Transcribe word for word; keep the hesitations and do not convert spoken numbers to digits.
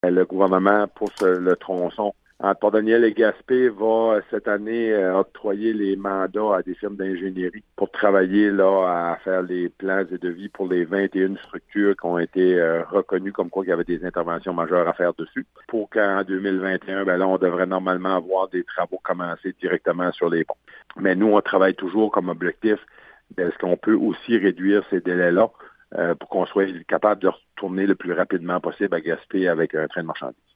Le gouvernement, pour ce, le tronçon entre Port-Daniel et Gaspé, va cette année euh, octroyer les mandats à des firmes d'ingénierie pour travailler là à faire les plans et devis pour les vingt et une structures qui ont été euh, reconnues comme quoi il y avait des interventions majeures à faire dessus. Pour qu'en deux mille vingt et un, ben là, on devrait normalement avoir des travaux commencer directement sur les ponts. Mais nous, on travaille toujours comme objectif est-ce qu'on peut aussi réduire ces délais-là euh, pour qu'on soit capable de retourner le plus rapidement possible à Gaspé avec un train de marchandises.